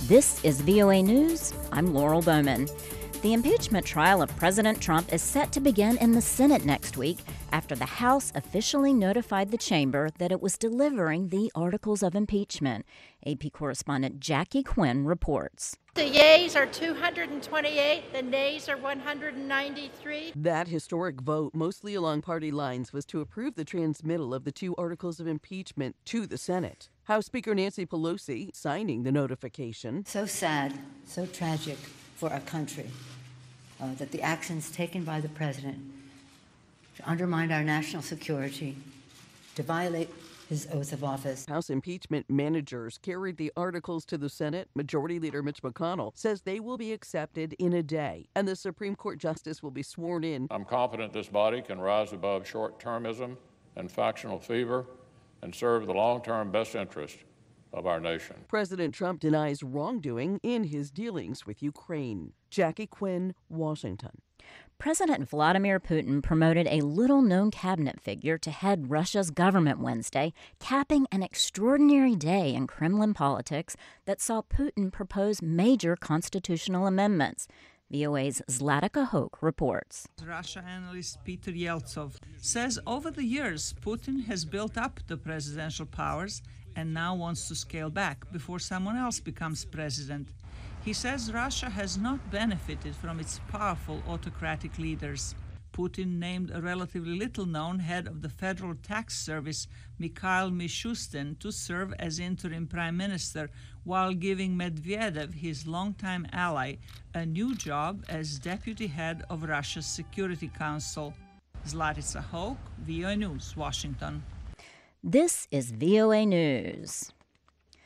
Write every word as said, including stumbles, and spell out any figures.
This is V O A News. I'm Laurel Bowman. The impeachment trial of President Trump is set to begin in the Senate next week after the House officially notified the chamber that it was delivering the articles of impeachment. A P correspondent Jackie Quinn reports. The yeas are two hundred twenty-eight, the nays are one hundred ninety-three. That historic vote, mostly along party lines, was to approve the transmittal of the two articles of impeachment to the Senate. House Speaker Nancy Pelosi signing the notification. So sad, so tragic for our country uh, that the actions taken by the president to undermine our national security, to violate his oath of office. House impeachment managers carried the articles to the Senate. Majority Leader Mitch McConnell says they will be accepted in a day, and the Supreme Court justice will be sworn in. I'm confident this body can rise above short-termism and factional fever and serve the long-term best interest of our nation. President Trump denies wrongdoing in his dealings with Ukraine. Jackie Quinn, Washington. President Vladimir Putin promoted a little-known cabinet figure to head Russia's government Wednesday, capping an extraordinary day in Kremlin politics that saw Putin propose major constitutional amendments. V O A's Zlatica Hoke reports. Russia analyst Peter Yeltsov says over the years, Putin has built up the presidential powers and now wants to scale back before someone else becomes president. He says Russia has not benefited from its powerful autocratic leaders. Putin named a relatively little-known head of the Federal Tax Service, Mikhail Mishustin, to serve as interim prime minister, while giving Medvedev, his longtime ally, a new job as deputy head of Russia's Security Council. Zlatica Hoke, V O A News, Washington. This is V O A News.